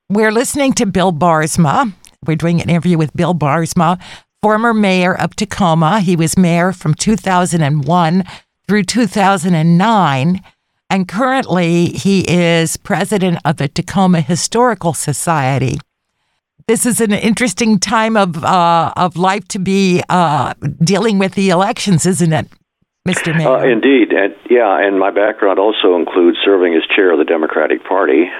We're listening to Bill Baarsma. We're doing an interview with Bill Baarsma, former mayor of Tacoma. He was mayor from 2001 through 2009, and currently he is president of the Tacoma Historical Society. This is an interesting time of life to be dealing with the elections, isn't it, Mr. Mayor? Indeed. And my background also includes serving as chair of the Democratic Party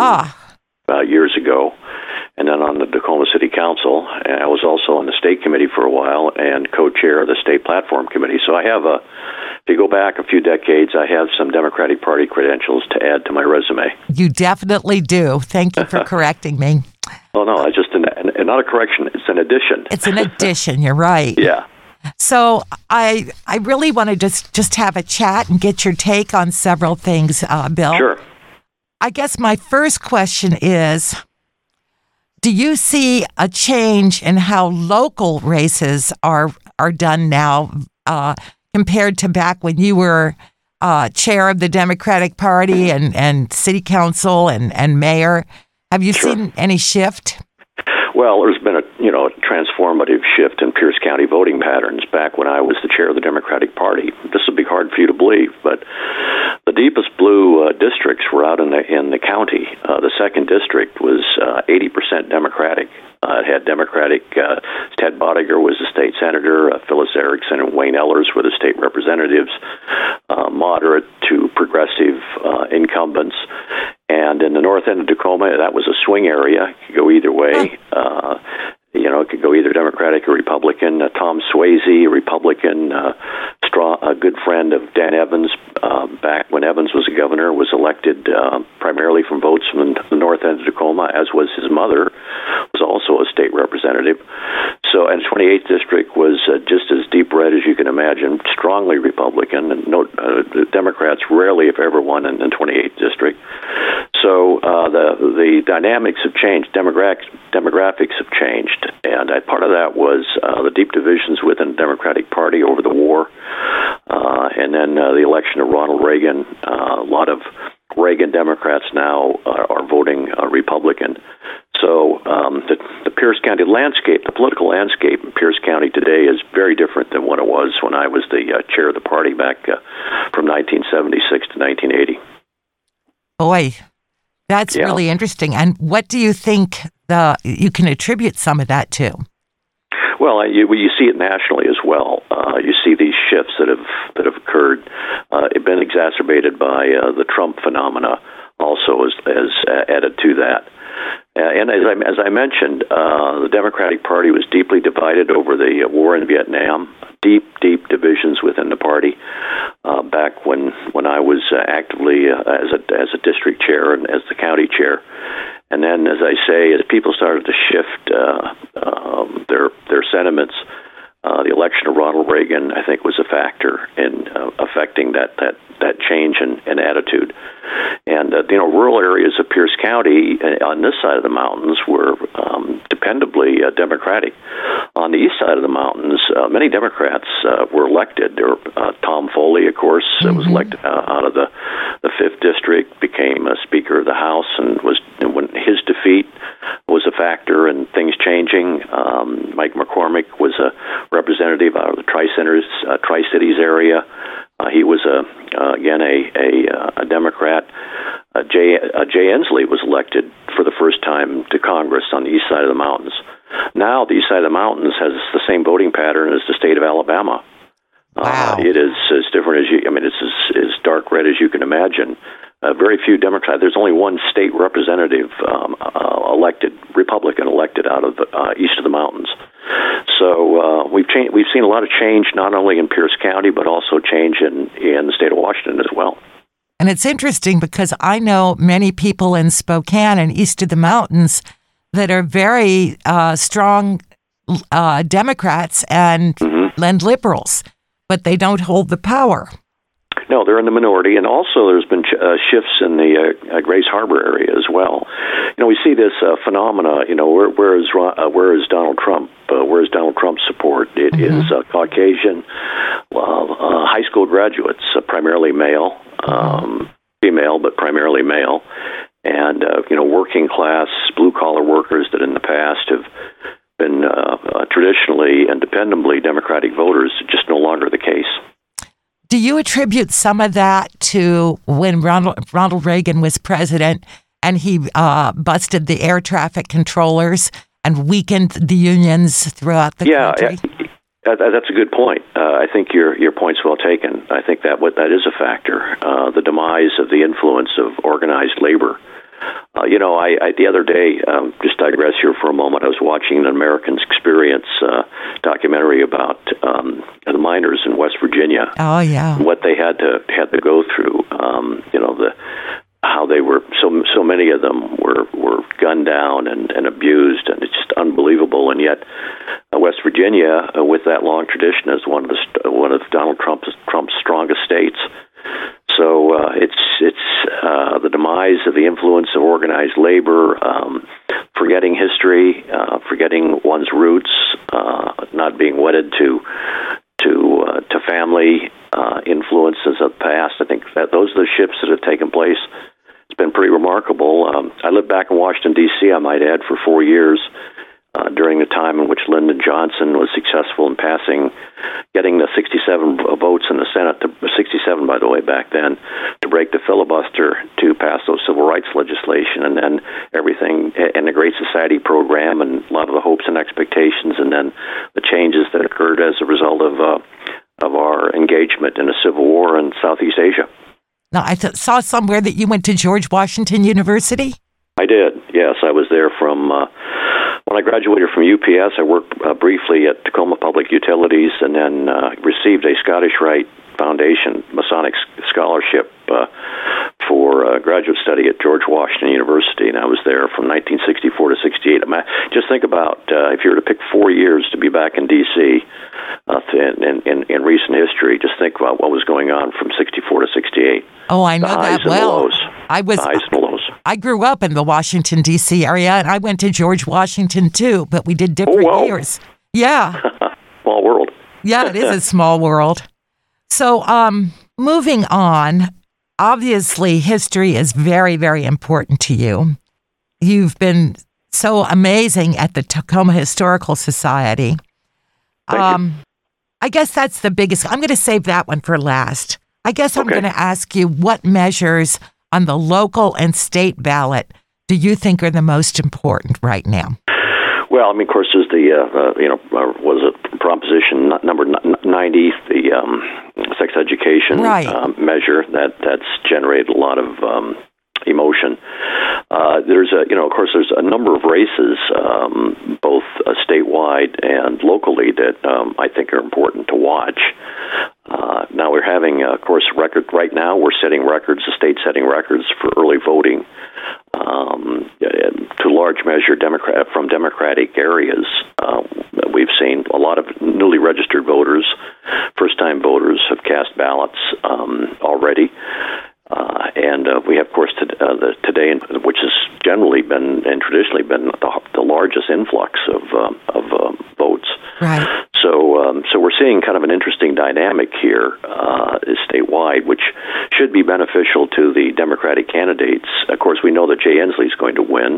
years ago, and then on the Tacoma City Council. And I was also on the state committee for a while and co-chair of the state platform committee. So I have if you go back a few decades, I have some Democratic Party credentials to add to my resume. You definitely do. Thank you for correcting me. Oh, no, it's just not a correction. It's an addition. It's an addition. You're right. Yeah. So I really want to just have a chat and get your take on several things, Bill. Sure. I guess my first question is, do you see a change in how local races are done now compared to back when you were chair of the Democratic Party and city council and mayor? Have you seen any shift? Well, there's been a transformative shift in Pierce County voting patterns back when I was the chair of the Democratic Party. This will be hard for you to believe, but the deepest blue districts were out in the county. The second district was 80% Democratic. It had Democratic. Ted Bodiger was the state senator. Phyllis Erickson and Wayne Ellers were the state representatives. Moderate to progressive incumbents. And in the north end of Tacoma, that was a swing area. It could go either way. It could go either Democratic or Republican. Tom Swayze, a Republican, a good friend of Dan Evans, back when Evans was a governor, was elected primarily from votes from the north end of Tacoma, as was his mother, was also a state representative. So, and 28th District was just as deep red as you can imagine, strongly Republican. And the Democrats rarely, if ever, won in the 28th District. So the dynamics have changed. Demographics have changed. And part of that was the deep divisions within the Democratic Party over the war, and then the election of Ronald Reagan. A lot of Reagan Democrats now are voting Republican. So the Pierce County landscape, the political landscape in Pierce County today is very different than what it was when I was the chair of the party back from 1976 to 1980. Boy, that's really interesting. And what do you think you can attribute some of that to? Well, you see it nationally as well. You see these shifts that have occurred. Have been exacerbated by the Trump phenomena. Also, has added to that. And as I mentioned, the Democratic Party was deeply divided over the war in Vietnam. Deep divisions within the party. Back when I was actively as a district chair and as the county chair. And then, as I say, as people started to shift their sentiments, the election of Ronald Reagan, I think, was a factor in affecting that change in attitude. And rural areas of Pierce County on this side of the mountains were dependably Democratic. On the east side of the mountains, many Democrats were elected. There were Tom Foley, of course, was elected out of the 5th District, became a Speaker of the House, and when his defeat was a factor in things changing. Mike McCormick was a representative out of the Tri-Cities area. He was again a Democrat. Jay Inslee was elected for the first time to Congress on the east side of the mountains. Now the east side of the mountains has the same voting pattern as the state of Alabama. Wow. It is as different as it's as dark red as you can imagine. Very few Democrats. There's only one state representative Republican elected out of east of the mountains. So we've seen a lot of change not only in Pierce County but also change in the state of Washington as well. And it's interesting because I know many people in Spokane and east of the mountains that are very strong Democrats and liberals, but they don't hold the power. No, they're in the minority, and also there's been shifts in the Grace Harbor area as well. We see this phenomena. Where is Donald Trump? Where is Donald Trump's support? It is Caucasian, high school graduates, primarily male, female, but primarily male. And, working class, blue-collar workers that in the past have been traditionally and dependably Democratic voters, just no longer the case. Do you attribute some of that to when Ronald Reagan was president and he busted the air traffic controllers and weakened the unions throughout the country? That's a good point. I think your point's well taken. I think that is a factor. The demise of the influence of organized labor. I the other day, just digress here for a moment, I was watching an American's Experience documentary about the miners in West Virginia. Oh, yeah. What they had to go through. How they were, so many of them were gunned down and abused, and it's just unbelievable. And yet, West Virginia, with that long tradition, is one of Donald Trump's strongest states. So it's the demise of the influence of organized labor, forgetting history, forgetting one's roots, not being wedded to family influences of the past. I think that those are the shifts that have taken place. It's been pretty remarkable. I lived back in Washington, D.C., I might add, for 4 years during the time in which Lyndon Johnson was successful in getting the 67 votes in the Senate, 67, by the way, back then, to break the filibuster to pass those civil rights legislation, and then everything, and the Great Society program, and a lot of the hopes and expectations, and then the changes that occurred as a result of our engagement in a civil war in Southeast Asia. Now, I saw somewhere that you went to George Washington University. I did, yes. I was there from when I graduated from UPS. I worked briefly at Tacoma Public Utilities, and then received a Scottish Rite Foundation Masonic scholarship for graduate study at George Washington University, and I was there from 1964 to 68. Just think about if you were to pick 4 years to be back in D.C. In recent history, just think about what was going on from 64 to 68. Oh, I know that well. The highs and lows. I grew up in the Washington, D.C. area, and I went to George Washington, too, but we did different years. Yeah. Small world. Yeah, it is a small world. So, moving on, obviously, history is very, very important to you. You've been so amazing at the Tacoma Historical Society. Thank you. I guess that's the biggest. I'm going to save that one for last. I guess I'm going to ask you, what measures on the local and state ballot do you think are the most important right now? Well, of course, there's was it Proposition number 90, the sex education measure that's generated a lot of emotion. There's a number of races, both statewide and locally, that I think are important to watch. Now we're having, of course, record right now. We're setting records, the state setting records for early voting. To large measure, from Democratic areas, we've seen a lot of newly registered voters, first-time voters, have cast ballots already. And we have, of course, today, which has generally been and traditionally been the largest influx of votes. Right. So we're seeing kind of an interesting dynamic here statewide, which should be beneficial to the Democratic candidates. Of course, we know that Jay Inslee is going to win.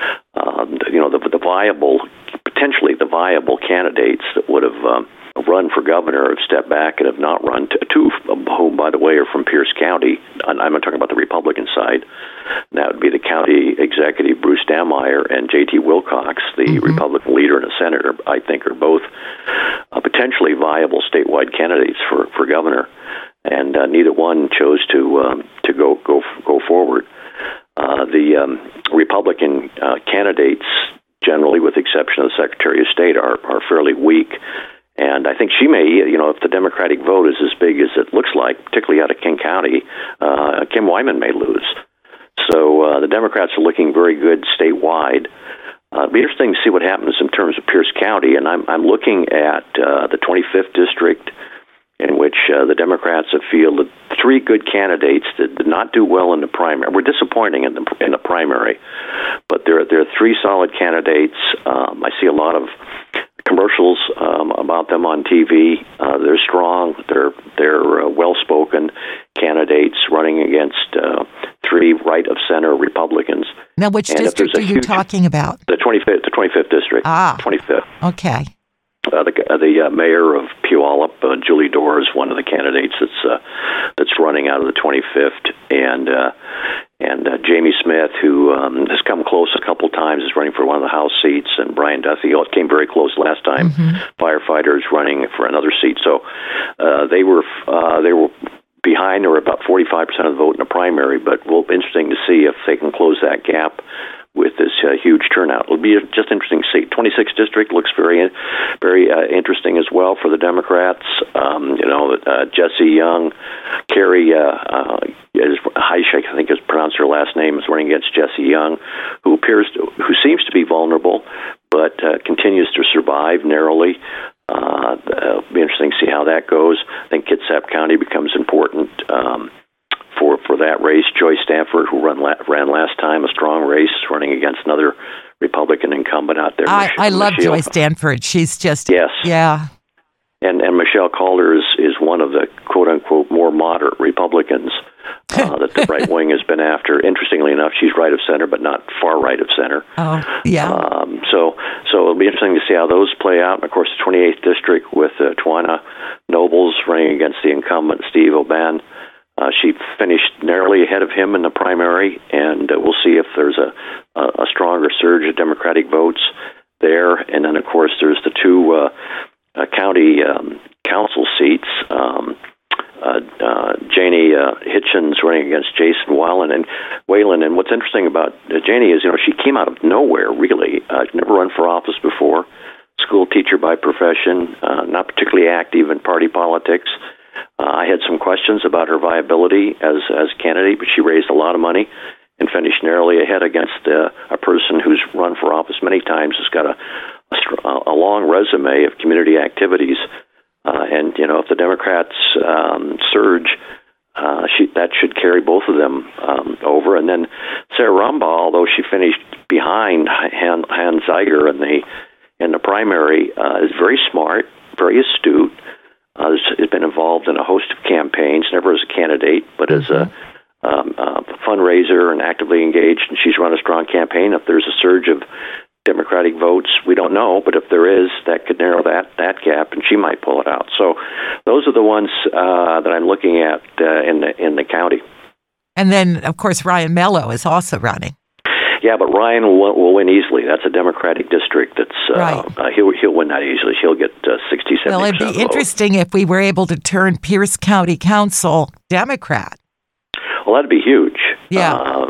Potentially the viable candidates that would have run for governor have stepped back and have not run. Two of whom, by the way, are from Pierce County. I'm not talking about the Republican side. That would be the county executive, Bruce Dammeier, and J.T. Wilcox, the Republican leader and a senator. I think are both potentially viable statewide candidates for governor, and neither one chose to go forward. The Republican candidates, generally, with the exception of the Secretary of State, are fairly weak. And I think she may, if the Democratic vote is as big as it looks like, particularly out of King County, Kim Wyman may lose. So the Democrats are looking very good statewide. It'll be interesting to see what happens in terms of Pierce County. And I'm looking at the 25th district, in which the Democrats have fielded three good candidates that did not do well in the primary. We're disappointing in the primary, but there are three solid candidates. I see a lot of commercials about them on TV. They're strong. They're well-spoken candidates running against three right-of-center Republicans. Now, which district are you talking about? The 25th district. 25th. Okay. The mayor of Puyallup, Julie Dorr, is one of the candidates that's running out of the 25th, and Jamie Smith, who has come close a couple times, is running for one of the House seats, and Brian Duffy came very close last time. Firefighter is running for another seat, so they were behind. They were about 45% of the vote in the primary, but it will be interesting to see if they can close that gap with this huge turnout. It'll be just interesting to see. 26th district looks very interesting as well for the Democrats. Jesse Young, Carrie Heischek, I think is pronounced her last name, is running against Jesse Young, who seems to be vulnerable, but continues to survive narrowly. It'll be interesting to see how that goes. I think Kitsap County becomes important for that race. Joy Stanford, who ran last time, a strong race, running against another Republican incumbent out there. I love Joy Stanford. She's just yeah. And Michelle Calder is one of the quote unquote more moderate Republicans that the right wing has been after. Interestingly enough, she's right of center, but not far right of center. Oh, yeah. So it'll be interesting to see how those play out. And of course, the 28th district with Tawana Nobles running against the incumbent Steve Oban. She finished narrowly ahead of him in the primary, and we'll see if there's a stronger surge of Democratic votes there. And then, of course, there's the two county council seats. Janie Hitchens running against Jason Whalen. And what's interesting about Janie is, she came out of nowhere, really. Never run for office before. School teacher by profession, not particularly active in party politics. I had some questions about her viability as a candidate, but she raised a lot of money and finished narrowly ahead against a person who's run for office many times, has got a long resume of community activities. And if the Democrats surge, that should carry both of them over. And then Sarah Rumbaugh, although she finished behind Hans Zeiger in the primary, is very smart, very astute. Has been involved in a host of campaigns, never as a candidate, but as a fundraiser and actively engaged. And she's run a strong campaign. If there's a surge of Democratic votes, we don't know, but if there is, that could narrow that gap, and she might pull it out. So those are the ones that I'm looking at in the county. And then, of course, Ryan Mello is also running. Yeah, but Ryan will win easily. That's a Democratic district. Right. He'll win that easily. He'll get 60-70%. Well, it'd be interesting if we were able to turn Pierce County Council Democrat. Well, that'd be huge. Yeah.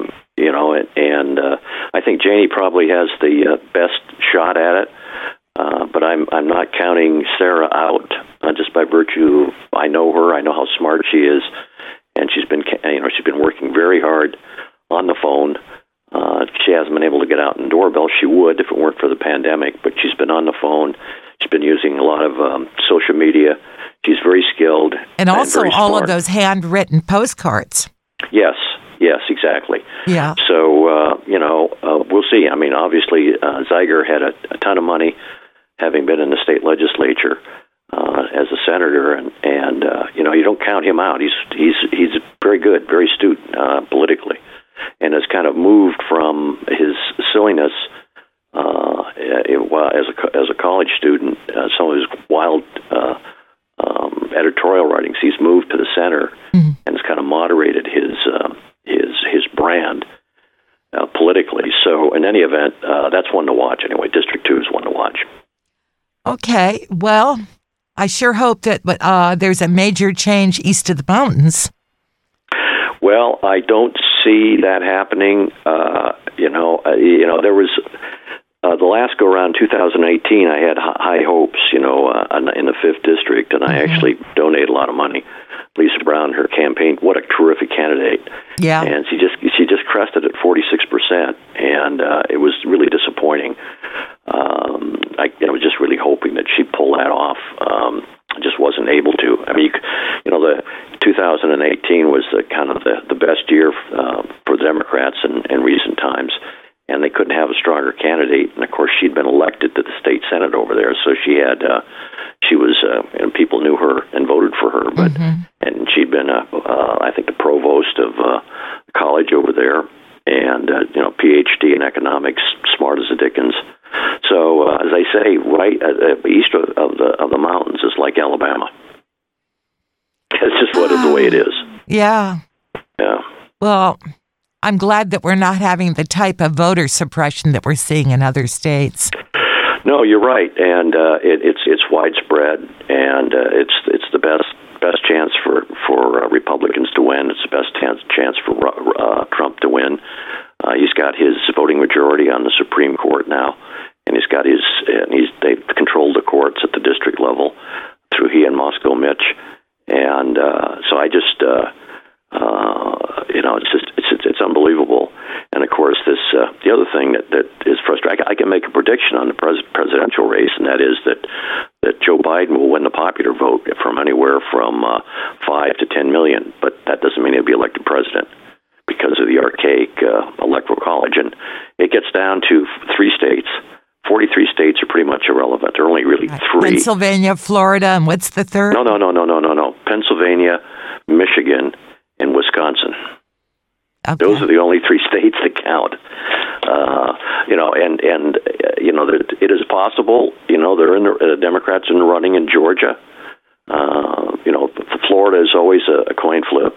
And I think Janie probably has the best shot at it. But I'm not counting Sarah out just by virtue. I know her. I know how smart she is, and she's been working very hard on the phone. She hasn't been able to get out in doorbell. She would if it weren't for the pandemic, but she's been on the phone. She's been using a lot of social media. She's very skilled. And also all of those handwritten postcards. Yes, exactly. Yeah. So, we'll see. I mean, obviously, Zeiger had a ton of money, having been in the state legislature as a senator, and you don't count him out. He's very good, very astute politically, and has kind of moved from his silliness as a college student, some of his wild editorial writings. He's moved to the center and has kind of moderated his brand politically. So, in any event, that's one to watch anyway. District 2 is one to watch. Okay, well, I sure hope that there's a major change east of the mountains. Well, I don't see that happening. There was the last go around, 2018. I had high hopes, in the 5th district, and I actually donated a lot of money. Lisa Brown, her campaign, what a terrific candidate! Yeah, and she just crested at 46%, and it was really disappointing. I was just really hoping that she'd pull that off. Just wasn't able to. I mean, the 2018 was the best year for the Democrats in recent times, and they couldn't have a stronger candidate. And of course, she'd been elected to the state senate over there, so people knew her and voted for her. But and she'd been, I think, the provost of college over there, and PhD in economics, smart as the dickens. So as I say, right east of the mountains is like Alabama. It's just the way it is. Yeah. Yeah. Well, I'm glad that we're not having the type of voter suppression that we're seeing in other states. No, you're right, and it's widespread, and it's the best chance for Republicans to win. It's the best chance for Trump to win. He's got his voting majority on the Supreme Court now, and they've controlled the courts at the district level through he and Moscow Mitch, and so I just it's unbelievable. And of course, the other thing that is frustrating. I can make a prediction on the presidential race, and that is that Joe Biden will win the popular vote from anywhere from 5 to 10 million, but that doesn't mean he'll be elected president because of the archaic electoral college. And it gets down to 3 states. 43 states are pretty much irrelevant. There are only really 3. Pennsylvania, Florida, and what's the third? No. Pennsylvania, Michigan, and Wisconsin. Okay. Those are the only 3 states that count. It is possible. They're in the Democrats in the running in Georgia. Florida is always a coin flip,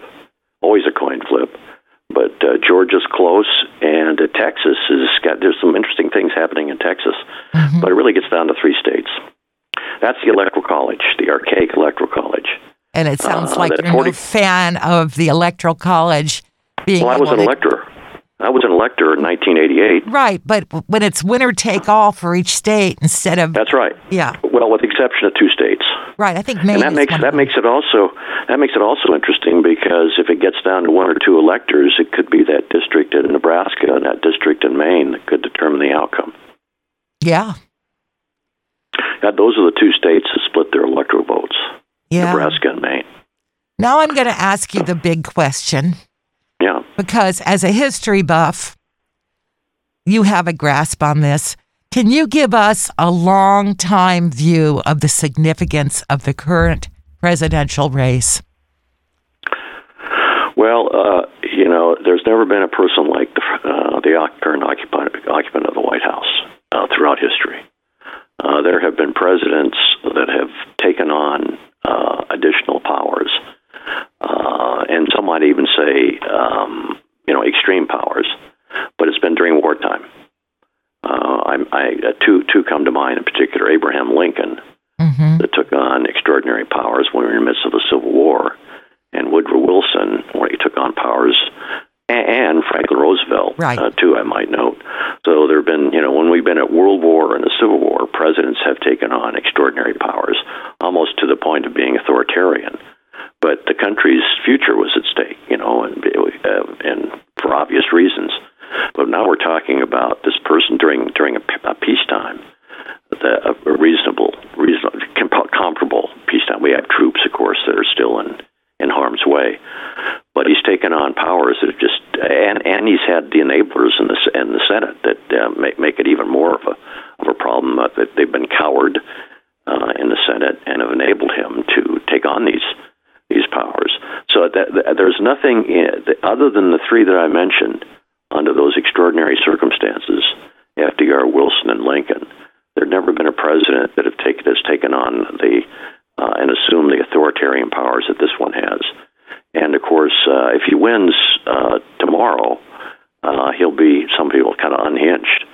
But Georgia's close, and Texas there's some interesting things happening in Texas. Mm-hmm. But it really gets down to 3 states. That's the Electoral College, the archaic Electoral College. And it sounds like you're no fan of the Electoral College being. Well, I was an elector. I was an elector in 1988. Right, but when it's winner take all for each state instead of. That's right. Yeah. Well, with the exception of 2 states. Right, I think Maine. And that makes it also interesting because if it gets down to 1 or 2 electors, it could be that district in Nebraska and that district in Maine that could determine the outcome. Yeah. Those are the 2 states that split their electoral votes. Yeah. Nebraska and Maine. Now I'm going to ask you the big question. Yeah. Because as a history buff, you have a grasp on this. Can you give us a long-time view of the significance of the current presidential race? Well, there's never been a person like the current occupant of the White House throughout history. There have been presidents that have taken on additional powers, and some might even say, extreme powers. But it's been during wartime. Two come to mind in particular: Abraham Lincoln, mm-hmm. that took on extraordinary powers when we were in the midst of the Civil War, and Woodrow Wilson, when he took on powers, and Franklin Roosevelt, right. Too, I might note. So there have been, when we've been at World War and the Civil War, presidents have taken on extraordinary powers, almost to the point of being authoritarian. But the country's future was at stake, and for obvious reasons. But now we're talking about this person during a peacetime, a reasonable, comparable peacetime. We have troops, of course, that are still in harm's way, but he's taken on powers that have just, and he's had the enablers in the Senate that make it even more of a problem. That they've been coward in the Senate and have enabled him to take on these powers. So there's nothing other than the 3 that I mentioned. Under those extraordinary circumstances, FDR, Wilson, and Lincoln, there's never been a president that has taken on and assumed the authoritarian powers that this one has. And of course, if he wins tomorrow, he'll be, some people, kind of unhinged.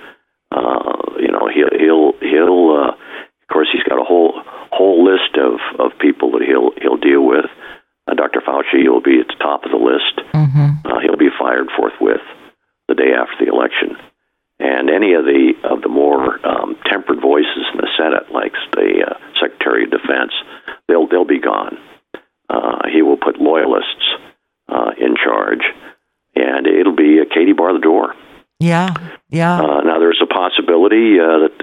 He'll of course, he's got a whole list of people that he'll deal with. Dr. Fauci will be at the top of the list. Mm-hmm. He'll be fired forthwith the day after the election, and any of the more tempered voices in the Senate, like the Secretary of Defense, they'll be gone. He will put loyalists in charge, and it'll be Katie bar the door. Yeah. Now there's a possibility that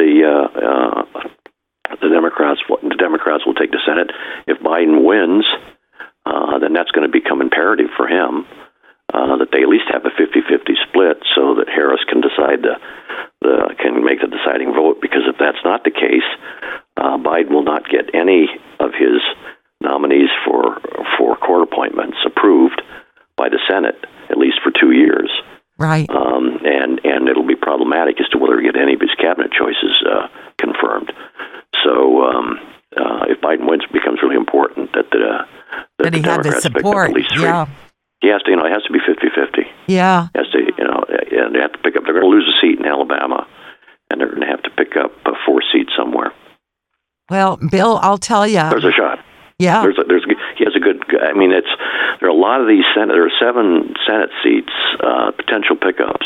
the Democrats will take the Senate. If Biden wins, then that's going to become imperative for him. That they at least have a 50-50 split, so that Harris can can make the deciding vote. Because if that's not the case, Biden will not get any of his nominees for court appointments approved by the Senate, at least for 2 Right. And it'll be problematic as to whether he get any of his cabinet choices confirmed. So if Biden wins, it becomes really important that the Democrats pick up at least three. Yeah. He has to, it has to be 50-50. Yeah. He has to, and they have to pick up. They're going to lose a seat in Alabama, and they're going to have to pick up 4 seats somewhere. Well, Bill, I'll tell you. There's a shot. Yeah. He has a good. I mean, there are a lot of these there are 7 Senate seats, potential pickups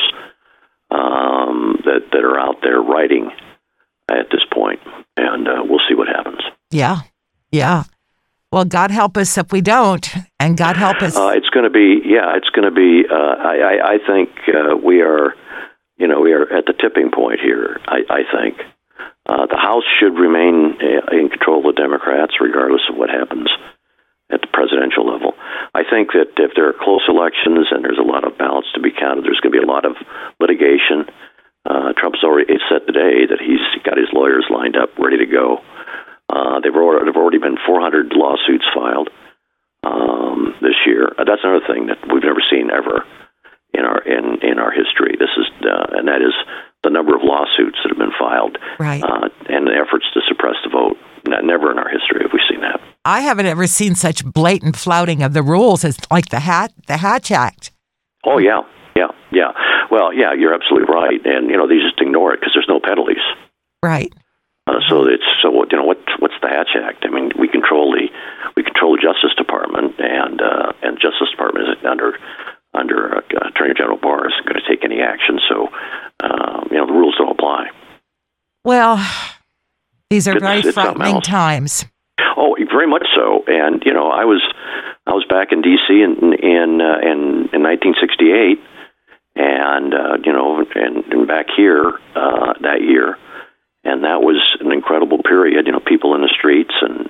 that are out there writing at this point, and we'll see what happens. Yeah. Yeah. Well, God help us if we don't, and God help us. It's going to be. Yeah, it's going to be. I think we are. We are at the tipping point here. I think. The House should remain in control of the Democrats, regardless of what happens at the presidential level. I think that if there are close elections and there's a lot of ballots to be counted, there's going to be a lot of litigation. Trump's already said today that he's got his lawyers lined up, ready to go. There've already been 400 lawsuits filed this year. That's another thing that we've never seen ever in our history. This is and that is the number of lawsuits that have been filed, right, and the efforts to suppress the vote. Never in our history have we seen that. I haven't ever seen such blatant flouting of the rules as like the Hatch Act. Oh yeah. Well, yeah, you're absolutely right, and they just ignore it because there's no penalties. Right. What's the Hatch Act? I mean, we control the Justice Department, and Justice Department is under Attorney General Barr isn't going to take any action. So the rules don't apply. Well, these are very frightening times. Oh, very much so. And I was back in D.C. in 1968, and and back here that year, and that was an incredible period. People in the streets and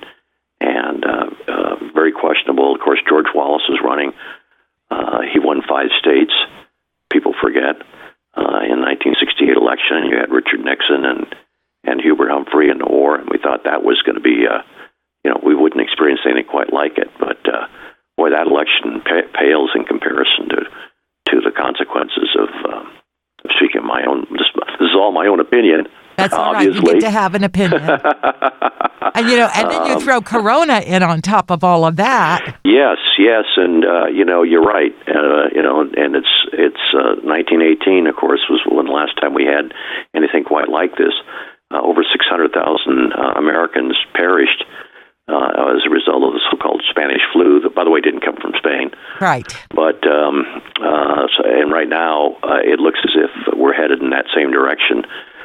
very questionable. Of course, George Wallace was running. He won 5 states. People forget. In 1968 election, you had Richard Nixon and Hubert Humphrey in the war, and we thought that was going to be, we wouldn't experience anything quite like it. But boy, that election pales in comparison to the consequences of speaking my own. This is all my own opinion. That's all right. You get to have an opinion. And then you throw Corona in on top of all of that. Yes, and you're right. And it's 1918, of course, was when the last time we had anything quite like this. Over 600,000 Americans perished as a result of the so-called Spanish flu. That, by the way, didn't come from Spain. Right. But and right now it looks as if we're headed in that same direction.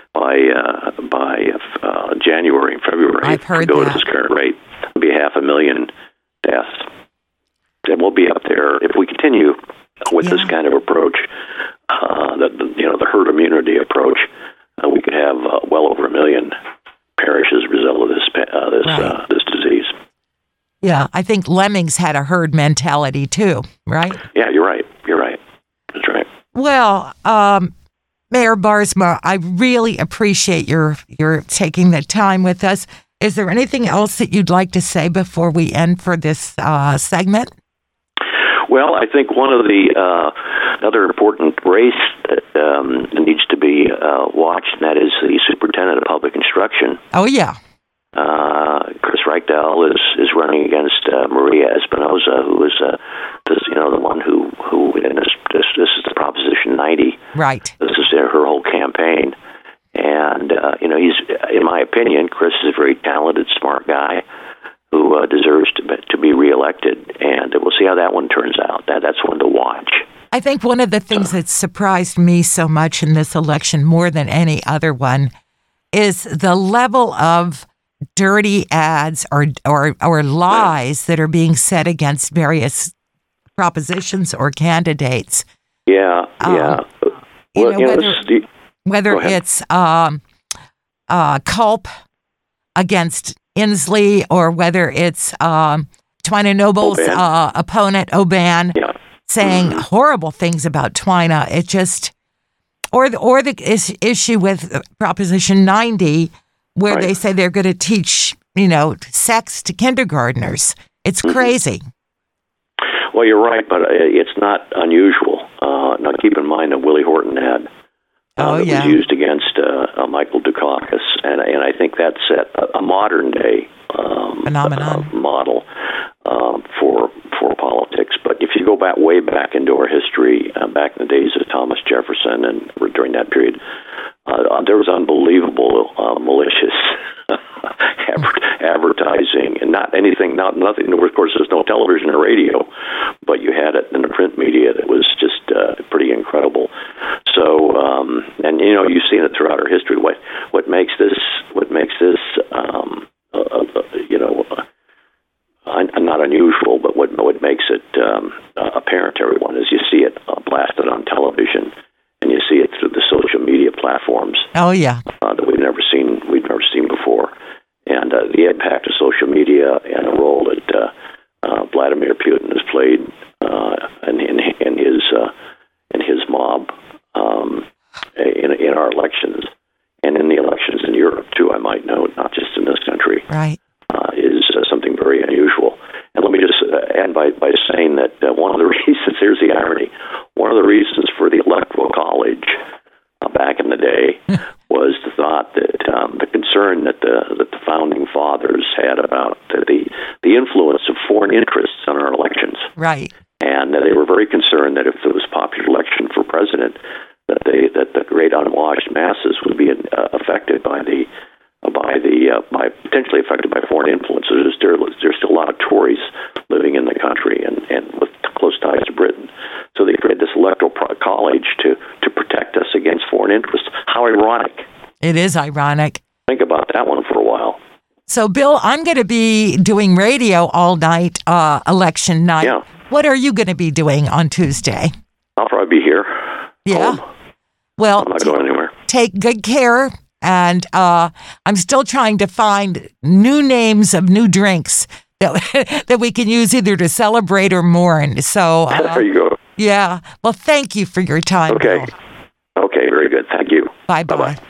By January and February, I've heard to go that. At this current rate, it'll be 500,000 deaths. And we'll be up there if we continue with this kind of approach. The herd immunity approach, we could have well over 1 million perish as a result of this disease. Yeah, I think lemmings had a herd mentality too, right? Yeah, you're right. That's right. Well, Mayor Baarsma, I really appreciate your taking the time with us. Is there anything else that you'd like to say before we end for this segment? Well, I think one of the other important race that needs to be watched, and that is the superintendent of public instruction. Oh, yeah. Chris Reichdahl is running against Maria Espinoza, who is the one who and this is the Proposition 90. Right. This is her whole campaign, and he's, in my opinion, Chris is a very talented, smart guy who deserves to be reelected, and we'll see how that one turns out. That's one to watch. I think one of the things that surprised me so much in this election, more than any other one, is the level of dirty ads or lies that are being said against various propositions or candidates. Yeah. Whether it's Culp against Inslee, or whether it's Twina Noble's opponent, Oban, saying horrible things about Twina. It just, or the issue with Proposition 90, where they say they're going to teach, sex to kindergartners. It's crazy. Well, you're right, but it's not unusual. Now, keep in mind the Willie Horton ad that was used against Michael Dukakis, and I think that set a modern day phenomenon model for politics. But if you go way back into our history, back in the days of Thomas Jefferson, and during that period, there was unbelievable malicious advertising, and nothing. Of course, there's no television or radio, but you had it in the print media. That was just pretty incredible. So, and you've seen it throughout our history. What makes this not unusual, but what makes it apparent to everyone is you see it blasted on television, and you see it through the social media platforms. Oh yeah, that we've never seen before, and the impact of social media and the role that Vladimir Putin has played in his mob in our elections, and in the elections in Europe too. I might note, not just in this country, right, is something very unusual. And let me just end by saying that one of the reasons, here's the irony, one of the reasons for the Electoral College back in the day was the thought that the concern that the founding fathers had about the influence of foreign interests on our elections. Right. And they were very concerned that if there was a popular election for president, that the great unwashed masses would be affected by potentially affected by foreign influences. There's still a lot of Tories living in the country and with close ties to Britain. So they created this electoral college to protect us against foreign interests. How ironic. It is ironic. Think about that one for a while. So, Bill, I'm going to be doing radio all night, election night. Yeah. What are you going to be doing on Tuesday? I'll probably be here. Yeah. Home. Well, I'm not going anywhere. Take good care. And I'm still trying to find new names of new drinks that we can use either to celebrate or mourn. So there you go. Yeah. Well, thank you for your time. Okay. Bill. Okay, very good. Thank you. Bye-bye. Bye-bye.